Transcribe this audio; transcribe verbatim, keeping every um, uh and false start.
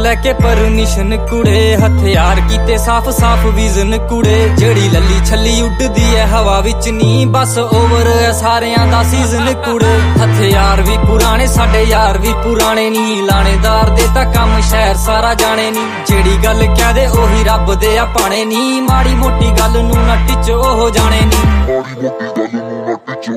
लेके परमिशन कुड़े हथियार कीते साफ साफ विजन कुड़े जेड़ी लली छली उड़दी है हवा विच नी बस ओवर है सारियां दा सीजन कुड़े हथियार भी पुराने साडे यार भी पुराने नी लाणेदार दे तां कम शहर सारा जाने नी जेड़ी गल कह दे ओही रब दे पाने नी माड़ी मोटी गल नूं ना टिच ओह जाने नी।